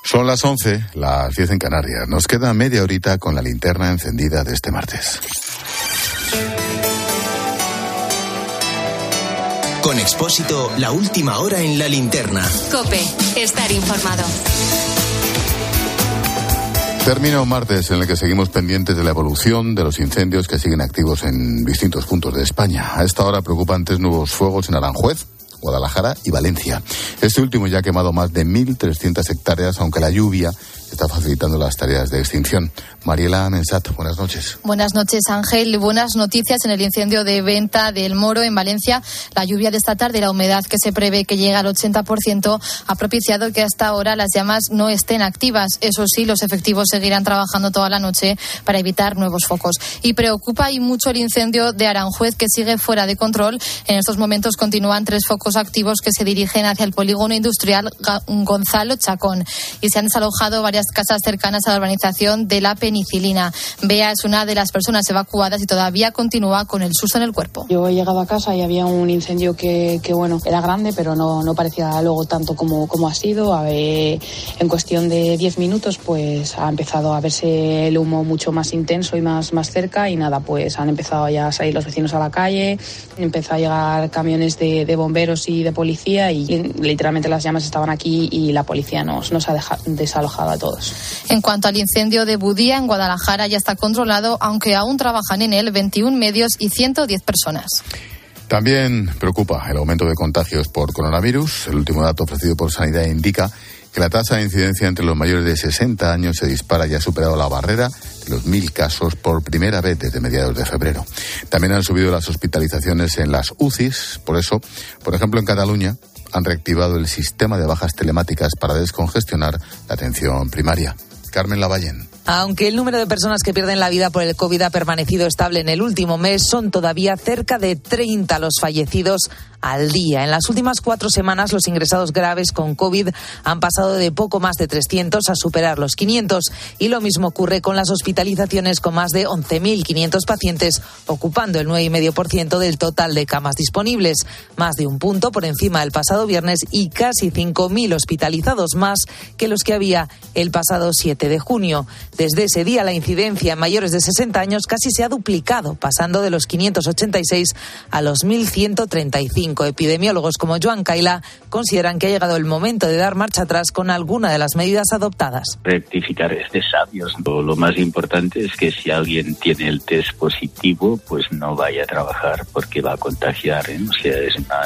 Son las 11, las 10 en Canarias. Nos queda media horita con la linterna encendida de este martes. Con Expósito, la última hora en la linterna. COPE, estar informado. Termina un martes en el que seguimos pendientes de la evolución de los incendios que siguen activos en distintos puntos de España. A esta hora preocupantes nuevos fuegos en Aranjuez, Guadalajara y Valencia. Este último ya ha quemado más de 1.300 hectáreas, aunque la lluvia está facilitando las tareas de extinción. Mariela Mensat, buenas noches. Buenas noches, Ángel. Buenas noticias en el incendio de Venta del Moro, en Valencia. La lluvia de esta tarde y la humedad que se prevé que llega al 80% ha propiciado que hasta ahora las llamas no estén activas. Eso sí, los efectivos seguirán trabajando toda la noche para evitar nuevos focos. Y preocupa y mucho el incendio de Aranjuez, que sigue fuera de control. En estos momentos continúan 3 focos activos que se dirigen hacia el polígono industrial Gonzalo Chacón. Y se han desalojado varias casas cercanas a la urbanización de La Penicilina. Bea es una de las personas evacuadas y todavía continúa con el susto en el cuerpo. Yo he llegado a casa y había un incendio que bueno, era grande, pero no parecía luego tanto como ha sido. En cuestión de 10 minutos pues ha empezado a verse el humo mucho más intenso y más cerca, y nada, pues han empezado ya a salir los vecinos a la calle, empezó a llegar camiones de bomberos y de policía, y literalmente las llamas estaban aquí y la policía nos ha desalojado a todos. En cuanto al incendio de Budía, en Guadalajara, ya está controlado, aunque aún trabajan en él 21 medios y 110 personas. También preocupa el aumento de contagios por coronavirus. El último dato ofrecido por Sanidad indica que la tasa de incidencia entre los mayores de 60 años se dispara y ha superado la barrera de los 1.000 casos por primera vez desde mediados de febrero. También han subido las hospitalizaciones en las UCIs. Por eso, por ejemplo, en Cataluña han reactivado el sistema de bajas telemáticas para descongestionar la atención primaria. Carmen Lavallén. Aunque el número de personas que pierden la vida por el COVID ha permanecido estable en el último mes, son todavía cerca de 30 los fallecidos al día. En las últimas 4 semanas, los ingresados graves con COVID han pasado de poco más de 300 a superar los 500. Y lo mismo ocurre con las hospitalizaciones, con más de 11.500 pacientes, ocupando el 9,5% del total de camas disponibles. Más de un punto por encima del pasado viernes y casi 5.000 hospitalizados más que los que había el pasado 7 de junio. Desde ese día, la incidencia en mayores de 60 años casi se ha duplicado, pasando de los 586 a los 1.135. Epidemiólogos como Joan Caila consideran que ha llegado el momento de dar marcha atrás con alguna de las medidas adoptadas. Rectificar es de sabios. Lo más importante es que si alguien tiene el test positivo, pues no vaya a trabajar porque va a contagiar, ¿eh? O sea,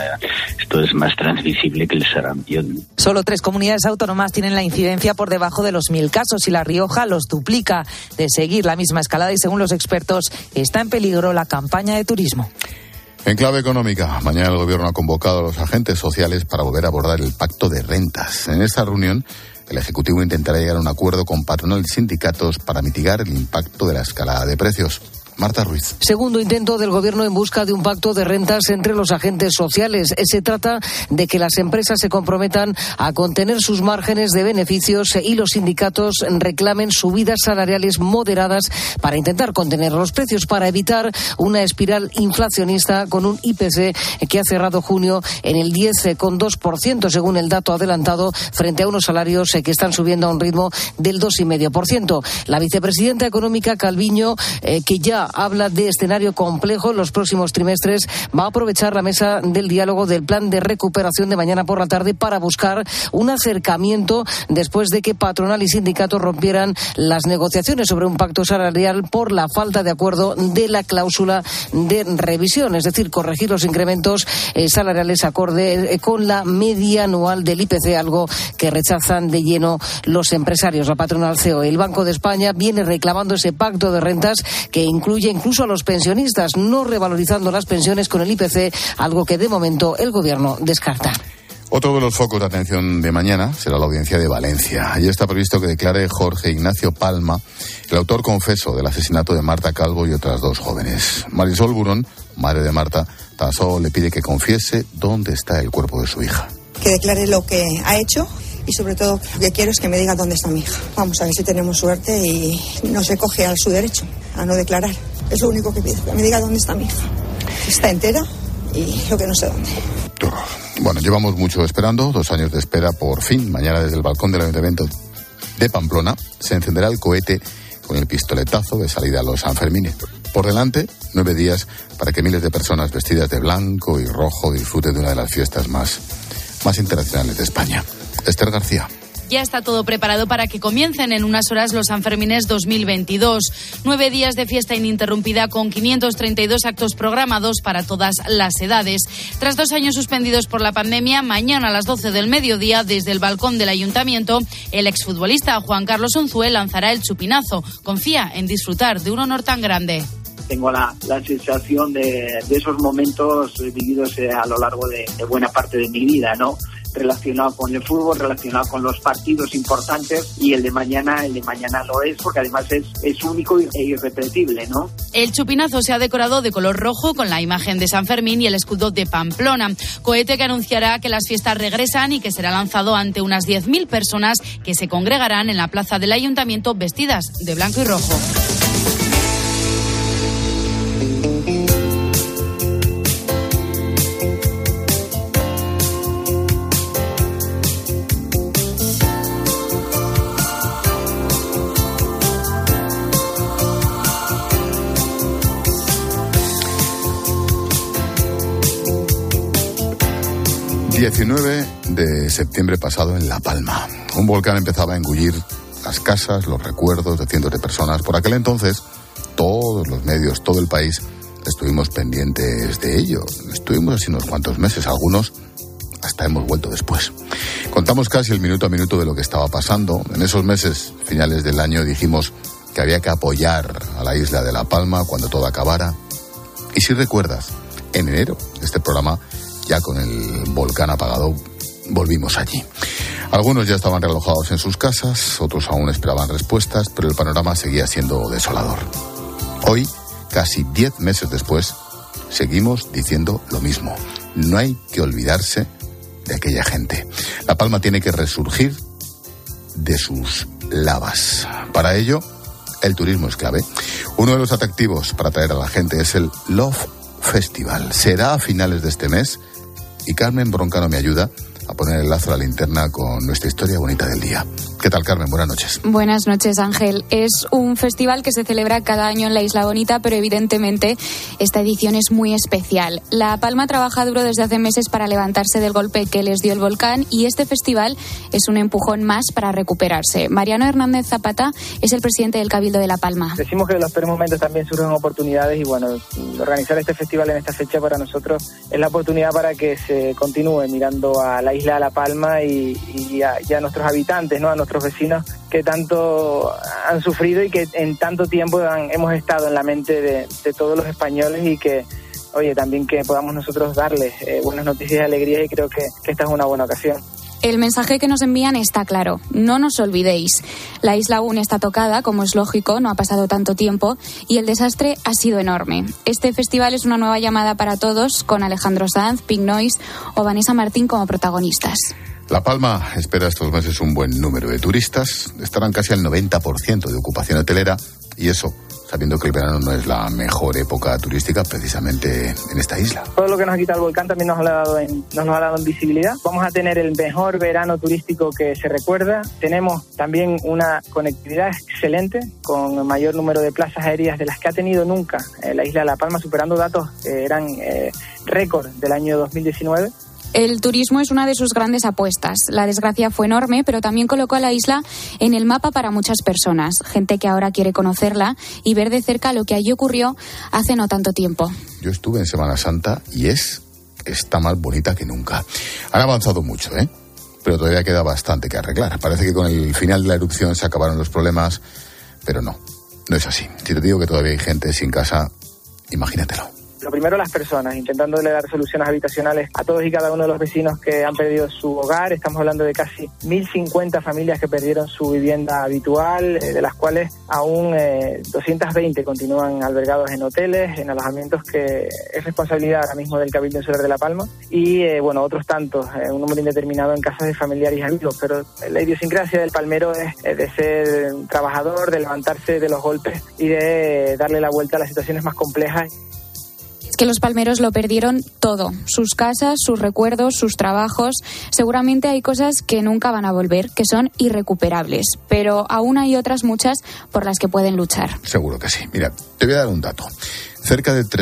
esto es más transmisible que el sarampión. Solo 3 comunidades autónomas tienen la incidencia por debajo de los 1.000 casos y La Rioja los duplica. De seguir la misma escalada y según los expertos, está en peligro la campaña de turismo. En clave económica, mañana el Gobierno ha convocado a los agentes sociales para volver a abordar el pacto de rentas. En esta reunión, el Ejecutivo intentará llegar a un acuerdo con patronal y sindicatos para mitigar el impacto de la escalada de precios. Marta Ruiz. Segundo intento del Gobierno en busca de un pacto de rentas entre los agentes sociales. Se trata de que las empresas se comprometan a contener sus márgenes de beneficios y los sindicatos reclamen subidas salariales moderadas para intentar contener los precios, para evitar una espiral inflacionista con un IPC que ha cerrado junio en el 10,2%, según el dato adelantado, frente a unos salarios que están subiendo a un ritmo del 2,5%. La vicepresidenta económica Calviño, que ya habla de escenario complejo en los próximos trimestres, va a aprovechar la mesa del diálogo del plan de recuperación de mañana por la tarde para buscar un acercamiento después de que patronal y sindicatos rompieran las negociaciones sobre un pacto salarial por la falta de acuerdo de la cláusula de revisión, es decir, corregir los incrementos salariales acorde con la media anual del IPC, algo que rechazan de lleno los empresarios. La patronal COE, el Banco de España, viene reclamando ese pacto de rentas que incluye incluso a los pensionistas, no revalorizando las pensiones con el IPC, algo que de momento el Gobierno descarta. Otro de los focos de atención de mañana será la audiencia de Valencia. Allí está previsto que declare Jorge Ignacio Palma, el autor confeso del asesinato de Marta Calvo y otras 2 jóvenes. Marisol Burón, madre de Marta, tan solo le pide que confiese dónde está el cuerpo de su hija. Que declare lo que ha hecho y sobre todo lo que quiero es que me diga dónde está mi hija. Vamos a ver si tenemos suerte y no se coge a su derecho a no declarar. Es lo único que pido, que me diga dónde está mi hija. Está entera y lo que no sé dónde. Bueno, llevamos mucho esperando, 2 años de espera, por fin, mañana desde el balcón del Ayuntamiento de Pamplona se encenderá el cohete con el pistoletazo de salida a los Sanfermines. Por delante, 9 días para que miles de personas vestidas de blanco y rojo disfruten de una de las fiestas más internacionales de España. Esther García. Ya está todo preparado para que comiencen en unas horas los Sanfermines 2022. 9 días de fiesta ininterrumpida con 532 actos programados para todas las edades. Tras 2 años suspendidos por la pandemia, mañana a las 12 del mediodía, desde el balcón del Ayuntamiento, el exfutbolista Juan Carlos Unzué lanzará el chupinazo. Confía en disfrutar de un honor tan grande. Tengo la sensación de esos momentos vividos a lo largo de buena parte de mi vida, ¿no? Relacionado con el fútbol, relacionado con los partidos importantes, y el de mañana lo es, porque además es único e irrepetible, ¿no? El chupinazo se ha decorado de color rojo con la imagen de San Fermín y el escudo de Pamplona. Cohete que anunciará que las fiestas regresan y que será lanzado ante unas 10.000 personas que se congregarán en la plaza del Ayuntamiento vestidas de blanco y rojo. El 19 de septiembre pasado en La Palma. Un volcán empezaba a engullir las casas, los recuerdos de cientos de personas. Por aquel entonces, todos los medios, todo el país, estuvimos pendientes de ello. Estuvimos así unos cuantos meses, algunos hasta hemos vuelto después. Contamos casi el minuto a minuto de lo que estaba pasando. En esos meses, finales del año, dijimos que había que apoyar a la isla de La Palma cuando todo acabara. Y si recuerdas, en enero de este programa, ya con el volcán apagado, volvimos allí. Algunos ya estaban realojados en sus casas, otros aún esperaban respuestas, pero el panorama seguía siendo desolador. Hoy, casi 10 meses después, seguimos diciendo lo mismo. No hay que olvidarse de aquella gente. La Palma tiene que resurgir de sus lavas. Para ello, el turismo es clave. Uno de los atractivos para atraer a la gente es el Love Festival. Será a finales de este mes y Carmen Broncano me ayuda a poner el lazo a la linterna con nuestra historia bonita del día. ¿Qué tal, Carmen? Buenas noches. Buenas noches, Ángel. Es un festival que se celebra cada año en la Isla Bonita, pero evidentemente esta edición es muy especial. La Palma trabaja duro desde hace meses para levantarse del golpe que les dio el volcán y este festival es un empujón más para recuperarse. Mariano Hernández Zapata es el presidente del Cabildo de La Palma. Decimos que de los peores momentos también surgen oportunidades y bueno, organizar este festival en esta fecha para nosotros es la oportunidad para que se continúe mirando a la isla de La Palma y a nuestros habitantes, ¿no? A nuestros vecinos que tanto han sufrido y que en tanto tiempo hemos estado en la mente de todos los españoles y que, oye, también que podamos nosotros darles buenas noticias y alegrías y creo que esta es una buena ocasión. El mensaje que nos envían está claro, no nos olvidéis. La isla aún está tocada, como es lógico, no ha pasado tanto tiempo y el desastre ha sido enorme. Este festival es una nueva llamada para todos, con Alejandro Sanz, Pink Noise o Vanessa Martín como protagonistas. La Palma espera estos meses un buen número de turistas, estarán casi al 90% de ocupación hotelera y eso sabiendo que el verano no es la mejor época turística precisamente en esta isla. Todo lo que nos ha quitado el volcán también nos lo ha dado en visibilidad. Vamos a tener el mejor verano turístico que se recuerda. Tenemos también una conectividad excelente con el mayor número de plazas aéreas de las que ha tenido nunca la isla de La Palma, superando datos que eran récord del año 2019. El turismo es una de sus grandes apuestas. La desgracia fue enorme, pero también colocó a la isla en el mapa para muchas personas. Gente que ahora quiere conocerla y ver de cerca lo que allí ocurrió hace no tanto tiempo. Yo estuve en Semana Santa y está más bonita que nunca. Han avanzado mucho, pero todavía queda bastante que arreglar. Parece que con el final de la erupción se acabaron los problemas, pero no es así. Si te digo que todavía hay gente sin casa, imagínatelo. Lo primero, las personas, intentándole dar soluciones habitacionales a todos y cada uno de los vecinos que han perdido su hogar. Estamos hablando de casi 1.050 familias que perdieron su vivienda habitual, de las cuales aún 220 continúan albergados en hoteles, en alojamientos que es responsabilidad ahora mismo del Cabildo Insular de La Palma. Y otros tantos, un número indeterminado en casas de familiares y amigos. Pero la idiosincrasia del palmero es de ser trabajador, de levantarse de los golpes y de darle la vuelta a las situaciones más complejas. Es que los palmeros lo perdieron todo, sus casas, sus recuerdos, sus trabajos. Seguramente hay cosas que nunca van a volver, que son irrecuperables, pero aún hay otras muchas por las que pueden luchar. Seguro que sí. Mira, te voy a dar un dato. Cerca de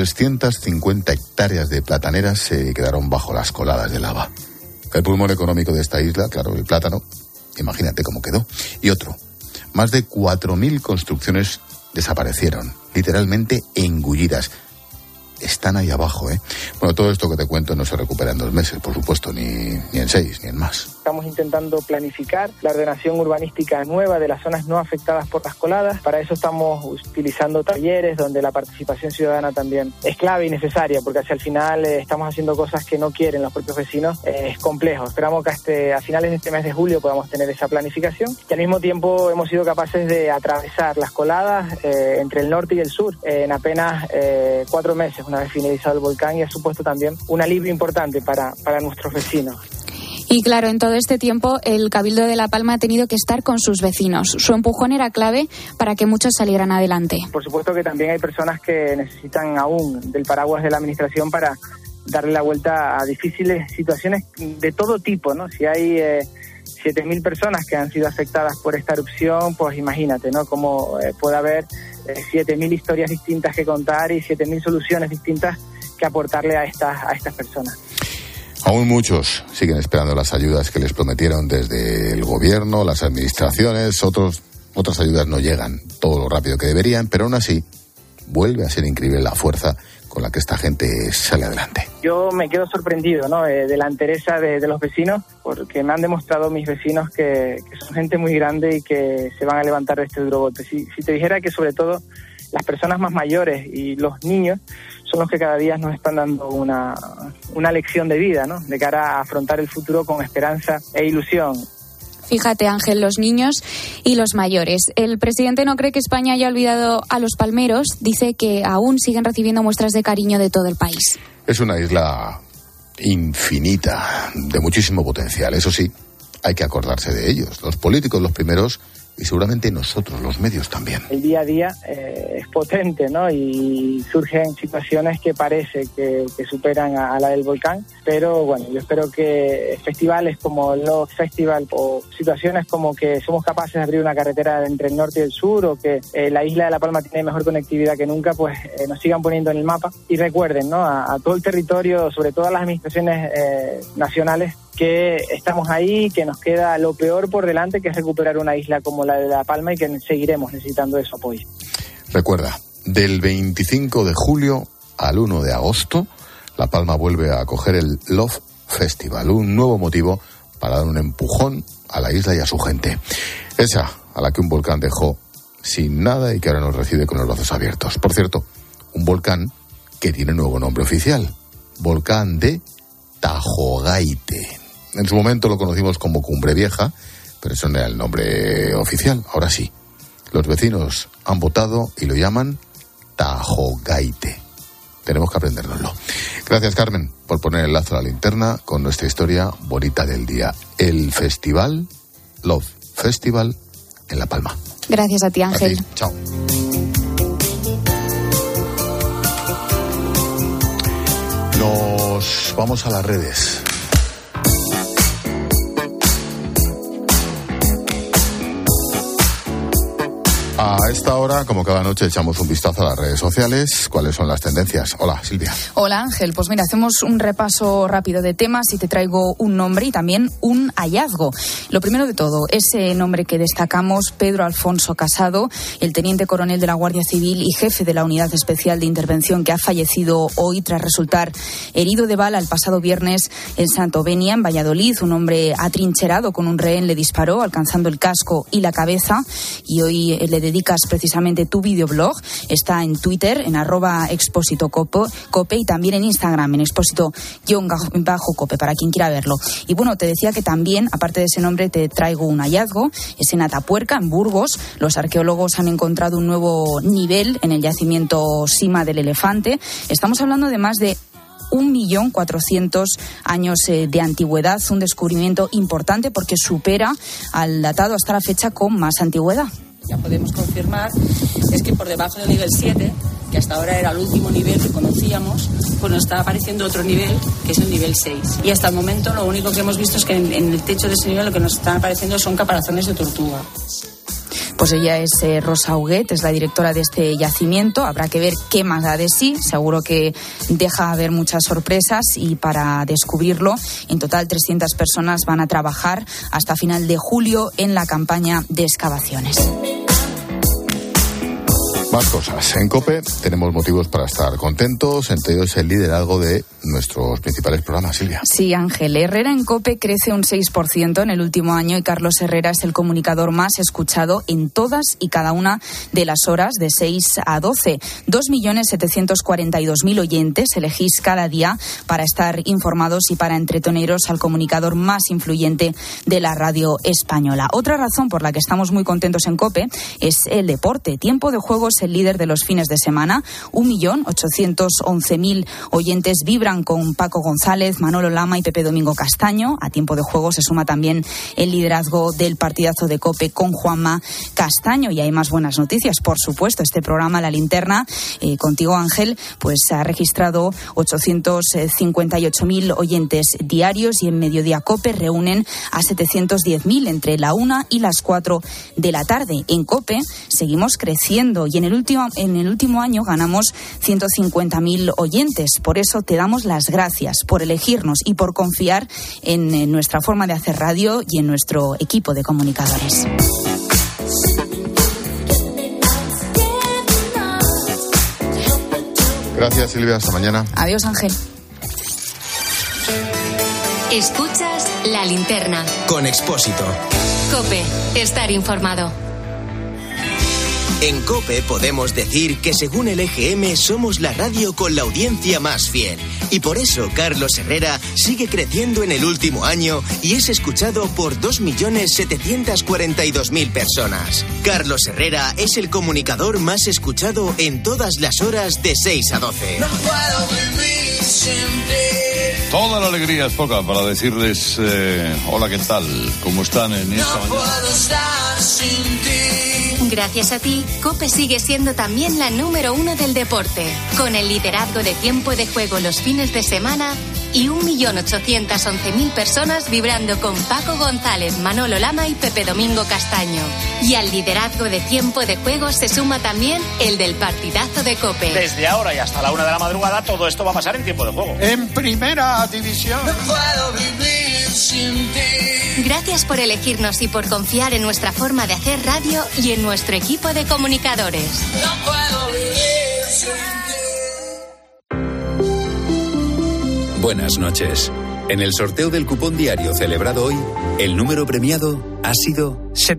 350 hectáreas de plataneras se quedaron bajo las coladas de lava. El pulmón económico de esta isla, claro, el plátano, imagínate cómo quedó. Y otro, más de 4.000 construcciones desaparecieron, literalmente engullidas. Están ahí abajo, ¿eh? Bueno, todo esto que te cuento no se recupera en 2 meses, por supuesto, ni en 6, ni en más. Estamos intentando planificar la ordenación urbanística nueva de las zonas no afectadas por las coladas. Para eso estamos utilizando talleres donde la participación ciudadana también es clave y necesaria, porque hacia el final estamos haciendo cosas que no quieren los propios vecinos. Es complejo. Esperamos que a finales de este mes de julio podamos tener esa planificación. Y al mismo tiempo hemos sido capaces de atravesar las coladas entre el norte y el sur en apenas 4 meses, una vez finalizado el volcán, y ha supuesto también un alivio importante para nuestros vecinos. Y claro, en todo este tiempo el Cabildo de La Palma ha tenido que estar con sus vecinos. Su empujón era clave para que muchos salieran adelante. Por supuesto que también hay personas que necesitan aún del paraguas de la administración para darle la vuelta a difíciles situaciones de todo tipo, ¿no? Si hay 7.000 personas que han sido afectadas por esta erupción, pues imagínate, ¿no? Cómo puede haber 7.000 historias distintas que contar y 7.000 soluciones distintas que aportarle a estas personas. Aún muchos siguen esperando las ayudas que les prometieron desde el gobierno, las administraciones. Otras ayudas no llegan todo lo rápido que deberían, pero aún así vuelve a ser increíble la fuerza con la que esta gente sale adelante. Yo me quedo sorprendido, ¿no?, de la entereza de los vecinos, porque me han demostrado mis vecinos que son gente muy grande y que se van a levantar de este duro golpe. Si te dijera que sobre todo las personas más mayores y los niños son los que cada día nos están dando una lección de vida, ¿no?, de cara a afrontar el futuro con esperanza e ilusión. Fíjate, Ángel, los niños y los mayores. El presidente no cree que España haya olvidado a los palmeros. Dice que aún siguen recibiendo muestras de cariño de todo el país. Es una isla infinita, de muchísimo potencial. Eso sí, hay que acordarse de ellos. Los políticos, los primeros, y seguramente nosotros, los medios también. El día a día es potente, ¿no? Y surgen situaciones que parece que superan a la del volcán, pero bueno, yo espero que festivales como el Love Festival o situaciones como que somos capaces de abrir una carretera entre el norte y el sur, o que la isla de La Palma tiene mejor conectividad que nunca, pues nos sigan poniendo en el mapa y recuerden, ¿no?, a todo el territorio, sobre todo a las administraciones nacionales, que estamos ahí, que nos queda lo peor por delante, que es recuperar una isla como la de La Palma, y que seguiremos necesitando de su apoyo. Recuerda, del 25 de julio al 1 de agosto, La Palma vuelve a acoger el Love Festival, un nuevo motivo para dar un empujón a la isla y a su gente. Esa a la que un volcán dejó sin nada y que ahora nos recibe con los brazos abiertos. Por cierto, un volcán que tiene nuevo nombre oficial, Volcán de Tajogaite. En su momento lo conocimos como Cumbre Vieja, pero eso no era el nombre oficial. Ahora sí, los vecinos han votado y lo llaman Tajogaite. Tenemos que aprendérnoslo. Gracias, Carmen, por poner el lazo a la linterna con nuestra historia bonita del día. El festival, Love Festival, en La Palma. Gracias a ti, Ángel. A ti. Chao. Nos vamos a las redes. A esta hora, como cada noche, echamos un vistazo a las redes sociales. ¿Cuáles son las tendencias? Hola, Silvia. Hola, Ángel. Pues mira, hacemos un repaso rápido de temas y te traigo un nombre y también un hallazgo. Lo primero de todo, ese nombre que destacamos, Pedro Alfonso Casado, el teniente coronel de la Guardia Civil y jefe de la Unidad Especial de Intervención, que ha fallecido hoy tras resultar herido de bala el pasado viernes en Santovenia, en Valladolid. Un hombre atrincherado con un rehén le disparó, alcanzando el casco y la cabeza, y hoy le dedicas precisamente tu videoblog. Está en Twitter, en @expósito_cope, y también en Instagram, en expósito_cope, para quien quiera verlo. Y bueno, te decía que también, aparte de ese nombre, te traigo un hallazgo. Es en Atapuerca, en Burgos. Los arqueólogos han encontrado un nuevo nivel en el yacimiento Sima del Elefante. Estamos hablando de más de 1.400.000 años de antigüedad, un descubrimiento importante porque supera al datado hasta la fecha con más antigüedad. Ya podemos confirmar es que por debajo del nivel 7 que hasta ahora era el último nivel que conocíamos, pues nos está apareciendo otro nivel, que es el nivel 6. Y hasta el momento lo único que hemos visto es que en el techo de ese nivel lo que nos están apareciendo son caparazones de tortuga. Pues ella es Rosa Huguet, es la directora de este yacimiento. Habrá que ver qué más da de sí. Seguro que deja ver muchas sorpresas y para descubrirlo, en total 300 personas van a trabajar hasta final de julio en la campaña de excavaciones. Más cosas. En COPE tenemos motivos para estar contentos, entre ellos el liderazgo de nuestros principales programas, Silvia. Sí, Ángel. Herrera en COPE crece un 6% en el último año y Carlos Herrera es el comunicador más escuchado en todas y cada una de las horas de 6 a 12. 2.742.000 oyentes elegís cada día para estar informados y para entreteneros al comunicador más influyente de la radio española. Otra razón por la que estamos muy contentos en COPE es el deporte. Tiempo de Juego es el líder de los fines de semana. 1.811.000 oyentes vibran con Paco González, Manolo Lama y Pepe Domingo Castaño. A Tiempo de Juego se suma también el liderazgo del partidazo de COPE con Juanma Castaño. Y hay más buenas noticias, por supuesto. Este programa, La Linterna, contigo, Ángel, pues ha registrado 858.000 oyentes diarios y en Mediodía COPE reúnen a 710.000 entre la 1 y las 4 de la tarde. En COPE seguimos creciendo y en el último año ganamos 150.000 oyentes. Por eso te damos las gracias por elegirnos y por confiar en nuestra forma de hacer radio y en nuestro equipo de comunicadores. Gracias, Silvia. Hasta mañana. Adiós, Ángel. Escuchas La Linterna. Con Expósito. COPE. Estar informado. En COPE podemos decir que según el EGM somos la radio con la audiencia más fiel. Y por eso Carlos Herrera sigue creciendo en el último año y es escuchado por 2.742.000 personas. Carlos Herrera es el comunicador más escuchado en todas las horas de 6 a 12. No puedo vivir sin ti. Toda la alegría es poca para decirles hola, ¿qué tal? ¿Cómo están en esta mañana? No puedo estar sin ti. Gracias a ti, COPE sigue siendo también la número 1 del deporte, con el liderazgo de Tiempo de Juego los fines de semana y 1.811.000 personas vibrando con Paco González, Manolo Lama y Pepe Domingo Castaño. Y al liderazgo de Tiempo de Juego se suma también el del partidazo de COPE. Desde ahora y hasta la 1 de la madrugada todo esto va a pasar en Tiempo de Juego. En Primera División. No puedo vivir sin ti. Gracias por elegirnos y por confiar en nuestra forma de hacer radio y en nuestro equipo de comunicadores. No puedo vivir sin ti. Buenas noches. En el sorteo del cupón diario celebrado hoy, el número premiado ha sido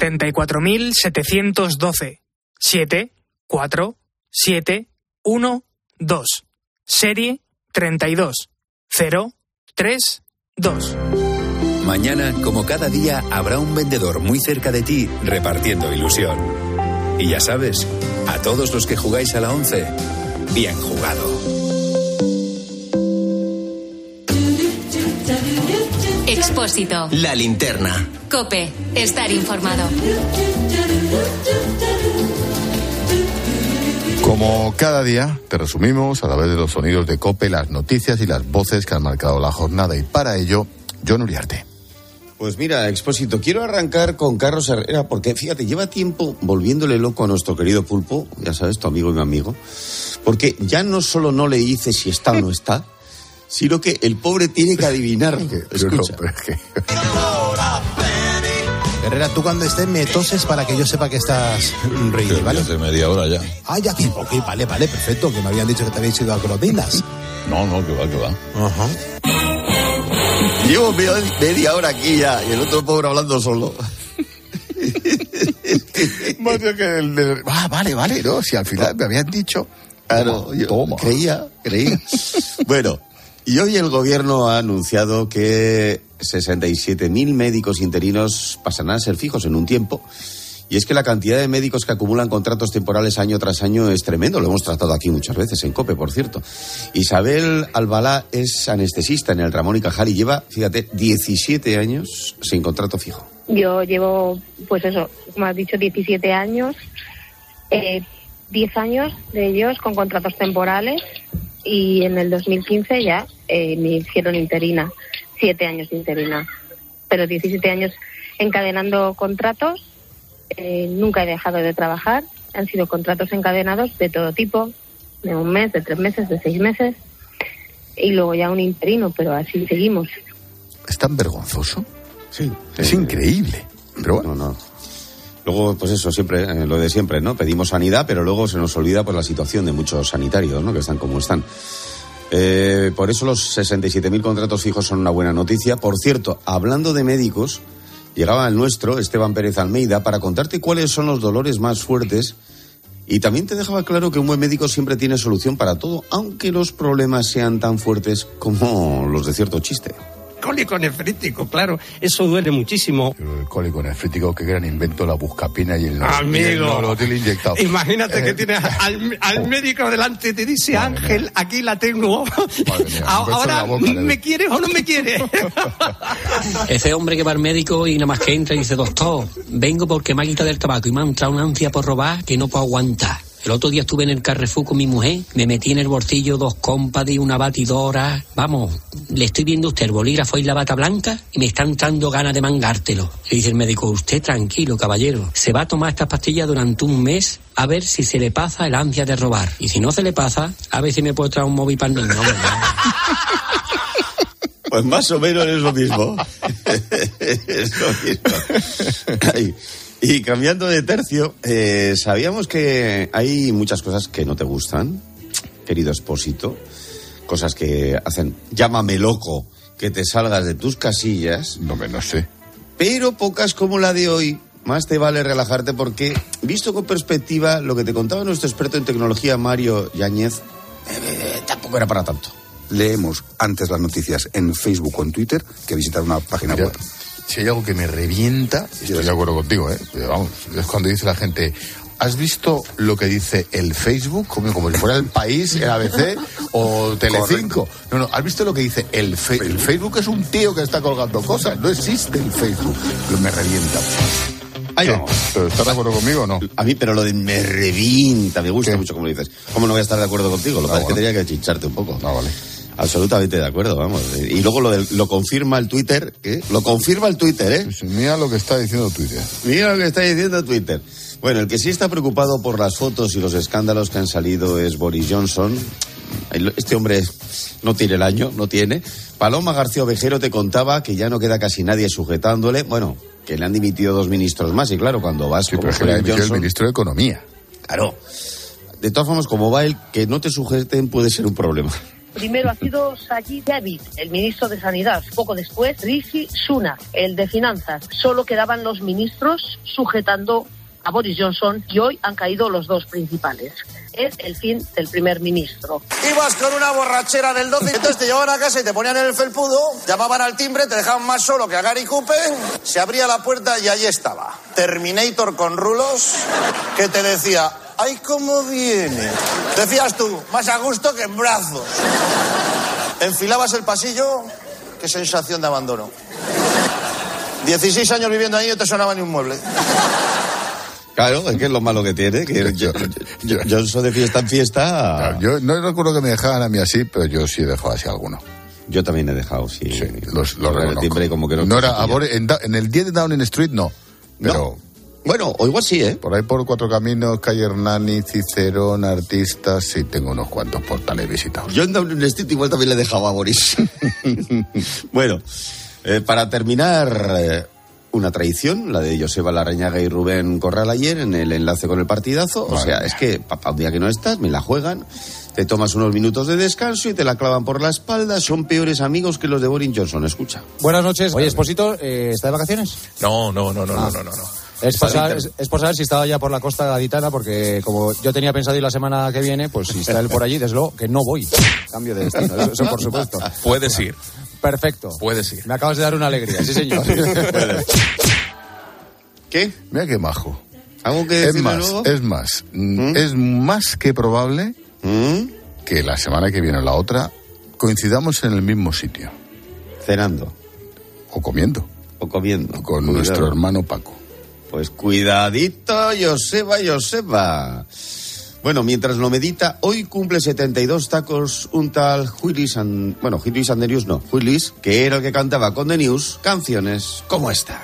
74.712. 7, 4, 7, 1, 2. Serie 32 0, 3, 2. Mañana, como cada día, habrá un vendedor muy cerca de ti repartiendo ilusión. Y ya sabes, a todos los que jugáis a la 11, bien jugado. Expósito. La Linterna. COPE. Estar informado. Como cada día, te resumimos a través de los sonidos de COPE las noticias y las voces que han marcado la jornada. Y para ello, Jon Uriarte. Pues mira, Expósito, quiero arrancar con Carlos Herrera, porque fíjate, lleva tiempo volviéndole loco a nuestro querido Pulpo, ya sabes, tu amigo y mi amigo, porque ya no solo no le dice si está o no está, sino que el pobre tiene que adivinarlo. Escucha. Herrera, tú cuando estés me toses para que yo sepa que estás reído, ¿vale? Hace media hora ya. Ah, ya, ok, vale, perfecto, que me habían dicho que te habéis ido a Crotindas. No, que va. Ajá. Llevo media hora aquí ya, y el otro pobre hablando solo. Vale, no, si al final me habían dicho. Claro, yo creía. Bueno, y hoy el gobierno ha anunciado que 67.000 médicos interinos pasarán a ser fijos en un tiempo. Y es que la cantidad de médicos que acumulan contratos temporales año tras año es tremendo. Lo hemos tratado aquí muchas veces, en COPE, por cierto. Isabel Albalá es anestesista en el Ramón y Cajal y lleva, fíjate, 17 años sin contrato fijo. Yo llevo, pues eso, como has dicho, 17 años. 10 años de ellos con contratos temporales y en el 2015 ya me hicieron interina, 7 años de interina, pero 17 años encadenando contratos, nunca he dejado de trabajar, han sido contratos encadenados de todo tipo, de 1 mes, de 3 meses, de 6 meses y luego ya un interino, pero así seguimos. ¿Es tan vergonzoso? Sí. Es increíble, pero bueno. No. Luego, pues eso, siempre, lo de siempre, ¿no? Pedimos sanidad, pero luego se nos olvida pues la situación de muchos sanitarios, ¿no? Que están como están. Por eso los 67.000 contratos fijos son una buena noticia. Por cierto, hablando de médicos, llegaba el nuestro, Esteban Pérez Almeida, para contarte cuáles son los dolores más fuertes y también te dejaba claro que un buen médico siempre tiene solución para todo, aunque los problemas sean tan fuertes como los de cierto chiste. Cólico nefrítico, claro, eso duele muchísimo. El cólico nefrítico, qué gran invento, la buscapina y el Amigo, nolotil inyectado. Imagínate que tienes al médico delante y te dice, Ángel, aquí la tengo. Mía, ahora, ¿me quieres o no me quieres? Ese hombre que va al médico y nada más que entra y dice, doctor, vengo porque me ha quitado el tabaco y me ha entrado una ansia por robar que no puedo aguantar. El otro día estuve en el Carrefour con mi mujer, me metí en el bolsillo 2 compadres y una batidora. Vamos, le estoy viendo a usted el bolígrafo y la bata blanca y me está entrando ganas de mangártelo. Le dice el médico, usted tranquilo, caballero, se va a tomar estas pastillas durante 1 mes a ver si se le pasa el ansia de robar. Y si no se le pasa, a ver si me puede traer un móvil para el niño. Pues más o menos es lo mismo. Es lo mismo. Ay. Y cambiando de tercio, sabíamos que hay muchas cosas que no te gustan, querido Expósito, cosas que hacen, llámame loco, que te salgas de tus casillas. No sé. Pero pocas como la de hoy. Más te vale relajarte porque, visto con perspectiva, lo que te contaba nuestro experto en tecnología, Mario Yáñez, tampoco era para tanto. Leemos antes las noticias en Facebook o en Twitter que visitar una página web. Si hay algo que me revienta, estoy de acuerdo contigo, vamos, es cuando dice la gente, ¿has visto lo que dice el Facebook? Como si fuera El País, el ABC o Telecinco. No, ¿has visto lo que dice el Facebook? El Facebook es un tío que está colgando cosas, no existe el Facebook. Me revienta. Ahí vamos. ¿Pero estás de acuerdo conmigo o no? A mí, pero lo de me revienta, me gusta mucho como lo dices. ¿Cómo no voy a estar de acuerdo contigo? Lo que es que tenía que chincharte un poco. Vale. Absolutamente de acuerdo, vamos. Y luego lo confirma el Twitter, ¿eh? Lo confirma el Twitter, ¿eh? Pues mira lo que está diciendo Twitter. Mira lo que está diciendo Twitter. Bueno, el que sí está preocupado por las fotos y los escándalos que han salido es Boris Johnson. Este hombre no tiene el año, no tiene. Paloma García Ovejero te contaba que ya no queda casi nadie sujetándole. Bueno, que le han dimitido 2 ministros más. Y claro, cuando vas como Boris Johnson, el ministro de Economía. Claro. De todas formas, como va él, que no te sujeten puede ser un problema. Primero ha sido Sajid Javid, el ministro de Sanidad. Poco después, Rishi Sunak, el de Finanzas. Solo quedaban los ministros sujetando a Boris Johnson y hoy han caído los 2 principales. Es el fin del primer ministro. Ibas con una borrachera del 12, entonces te llevaban a casa y te ponían en el felpudo, llamaban al timbre, te dejaban más solo que a Gary Cooper, se abría la puerta y allí estaba Terminator con rulos, que te decía, ¡ay, cómo viene! Decías tú, más a gusto que en brazos. Enfilabas el pasillo, qué sensación de abandono. 16 años viviendo ahí y no te sonaba ni un mueble. Claro, es que es lo malo que tiene, que yo soy de fiesta en fiesta. Claro, yo no recuerdo que me dejaran a mí así, pero yo sí he dejado así alguno. Yo también he dejado, sí. Los reconozco. Timbre como que no era en el 10 de Downing Street, no. Pero no. Bueno, o igual sí, ¿eh? Por ahí por 4 Caminos, calle Hernani, Cicerón, Artistas, sí tengo unos cuantos portales visitados. Yo en Downing Street igual también le he dejado a Boris. Bueno, para terminar, una tradición, la de Joseba Larrañaga y Rubén Corral ayer en el enlace con el partidazo. O sea, es que papá, un día que no estás, me la juegan, te tomas unos minutos de descanso y te la clavan por la espalda. Son peores amigos que los de Boris Johnson, escucha. Buenas noches. Oye, Expósito, ¿está de vacaciones? No. Es por saber si estaba ya por la costa gaditana, porque como yo tenía pensado ir la semana que viene, pues si está él por allí, desde luego que no voy. Cambio de destino, eso por supuesto. Puedes ir. Perfecto. Puedes ir. Me acabas de dar una alegría, sí señor. ¿Qué? Mira qué majo. ¿Algo que decirle luego? Es más que probable que la semana que viene o la otra coincidamos en el mismo sitio. Cenando. O comiendo. Con nuestro hermano Paco. Pues cuidadito, Joseba. Bueno, mientras lo medita, hoy cumple 72 tacos un tal Willis Anderius, que era el que cantaba con The News canciones como esta.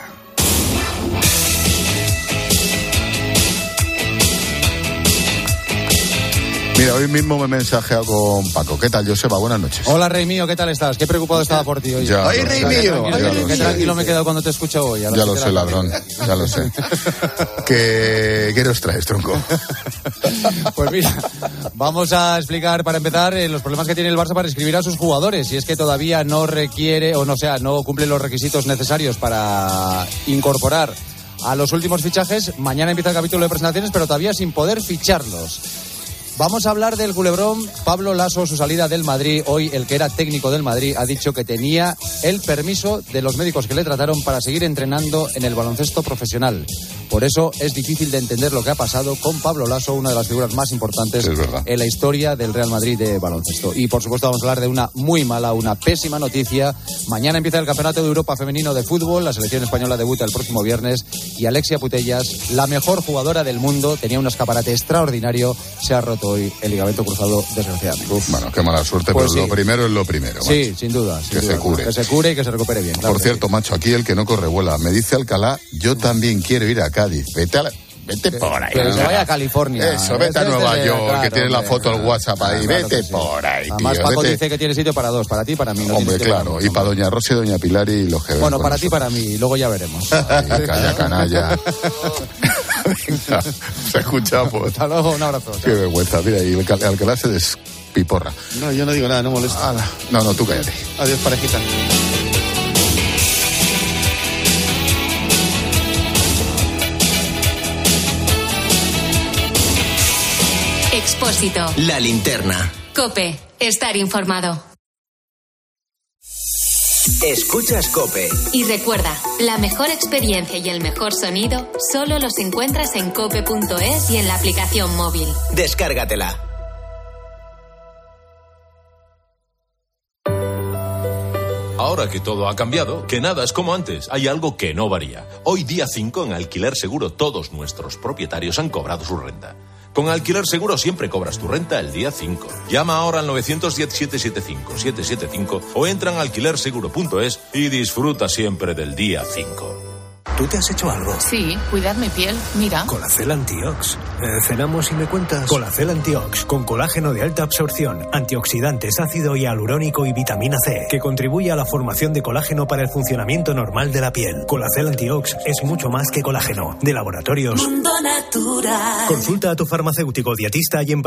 Mira, hoy mismo me he mensajeado con Paco. ¿Qué tal, Joseba? Buenas noches. Hola, rey mío, ¿qué tal estás? Qué preocupado estaba por ti hoy. ¡Ay, rey mío! Qué tranquilo me he quedado cuando te escucho hoy. Ya lo sé, ladrón, ya lo sé. ¿Qué nos traes, tronco? Pues mira, vamos a explicar para empezar los problemas que tiene el Barça para inscribir a sus jugadores. Y es que todavía no cumple los requisitos necesarios para incorporar a los últimos fichajes. Mañana empieza el capítulo de presentaciones, pero todavía sin poder ficharlos. Vamos a hablar del culebrón Pablo Laso, su salida del Madrid. Hoy el que era técnico del Madrid ha dicho que tenía el permiso de los médicos que le trataron para seguir entrenando en el baloncesto profesional. Por eso es difícil de entender lo que ha pasado con Pablo Laso, una de las figuras más importantes en la historia del Real Madrid de baloncesto. Y por supuesto vamos a hablar de una muy mala, una pésima noticia. Mañana empieza el Campeonato de Europa Femenino de Fútbol. La selección española debuta el próximo viernes y Alexia Putellas, la mejor jugadora del mundo, tenía un escaparate extraordinario, se ha roto hoy el ligamento cruzado, desgraciadamente. Bueno, qué mala suerte, pues pero sí. Lo primero es lo primero. Sí, macho. sin duda. Que se cure. Que se cure y que se recupere bien. Por cierto, macho, aquí el que no corre vuela. Me dice Alcalá, yo también quiero ir a Cádiz. Vete por ahí. Pero se vaya a California. Eso, vete a Nueva York, que tiene la foto al WhatsApp ahí. Vete por ahí, tío. Además, Paco dice que tiene sitio para dos, para ti y para mí. Hombre, claro, y para Doña Rosa y Doña Pilar y los que... Bueno, para ti y para mí, y luego ya veremos. Ay, calla, canalla. Venga, se escucha, pues. Hasta luego, un abrazo. Qué vergüenza, mira, y Alcalá se despiporra. No, yo no digo nada, no molesta. No, tú cállate. Adiós, parejita. Expósito. La linterna. COPE. Estar informado. Escuchas COPE. Y recuerda, la mejor experiencia y el mejor sonido solo los encuentras en cope.es y en la aplicación móvil. Descárgatela. Ahora que todo ha cambiado, que nada es como antes, hay algo que no varía. Hoy día 5 en Alquiler Seguro todos nuestros propietarios han cobrado su renta. Con Alquiler Seguro siempre cobras tu renta el día 5. Llama ahora al 910-775-775 o entra en alquilerseguro.es y disfruta siempre del día 5. ¿Tú te has hecho algo? Sí, cuidar mi piel, mira. Colacel Antiox. ¿Cenamos y me cuentas? Colacel Antiox, con colágeno de alta absorción, antioxidantes, ácido hialurónico y vitamina C, que contribuye a la formación de colágeno para el funcionamiento normal de la piel. Colacel Antiox es mucho más que colágeno. De Laboratorios Mundo Natural. Consulta a tu farmacéutico dietista y en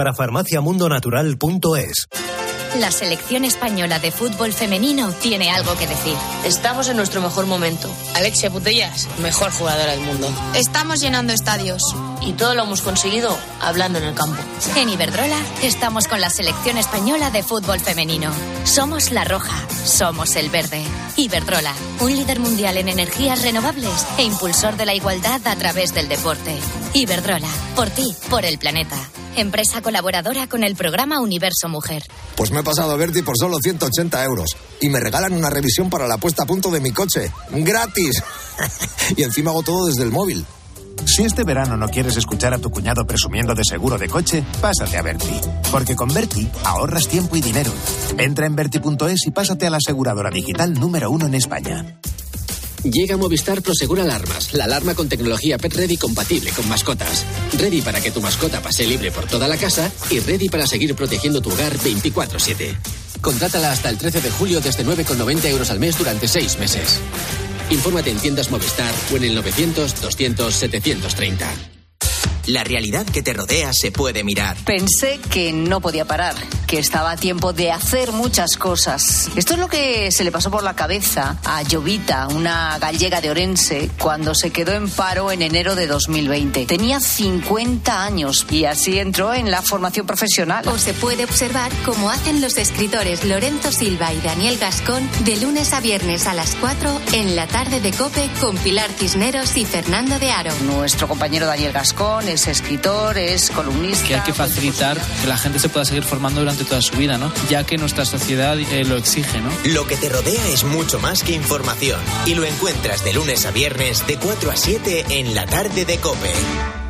parafarmaciamundonatural.es. La selección española de fútbol femenino tiene algo que decir. Estamos en nuestro mejor momento. Alexia Putellas, mejor jugadora del mundo. Estamos llenando estadios. Y todo lo hemos conseguido hablando en el campo. En Iberdrola estamos con la selección española de fútbol femenino. Somos la roja, somos el verde. Iberdrola, un líder mundial en energías renovables e impulsor de la igualdad a través del deporte. Iberdrola, por ti, por el planeta. Empresa colaboradora con el programa Universo Mujer. Pues me he pasado a Berti por solo 180 euros. Y me regalan una revisión para la puesta a punto de mi coche. ¡Gratis! Y encima hago todo desde el móvil. Si este verano no quieres escuchar a tu cuñado presumiendo de seguro de coche, pásate a Berti. Porque con Berti ahorras tiempo y dinero. Entra en Berti.es y pásate a la aseguradora digital número 1 en España. Llega Movistar Prosegur Alarmas, la alarma con tecnología Pet Ready compatible con mascotas. Ready para que tu mascota pase libre por toda la casa y ready para seguir protegiendo tu hogar 24/7. Contrátala hasta el 13 de julio desde 9,90 euros al mes durante 6 meses. Infórmate en tiendas Movistar o en el 900-200-730. La realidad que te rodea se puede mirar. Pensé que no podía parar, que estaba a tiempo de hacer muchas cosas. Esto es lo que se le pasó por la cabeza a Jovita, una gallega de Orense, cuando se quedó en paro en enero de 2020. Tenía 50 años y así entró en la formación profesional. O se puede observar cómo hacen los escritores Lorenzo Silva y Daniel Gascón de lunes a viernes a las 4 en la tarde de COPE con Pilar Cisneros y Fernando de Aro. Nuestro compañero Daniel Gascón es escritor, es columnista. Que hay que facilitar que la gente se pueda seguir formando durante toda su vida, ¿no? Ya que nuestra sociedad lo exige, ¿no? Lo que te rodea es mucho más que información y lo encuentras de lunes a viernes de 4 a 7 en la tarde de COPE.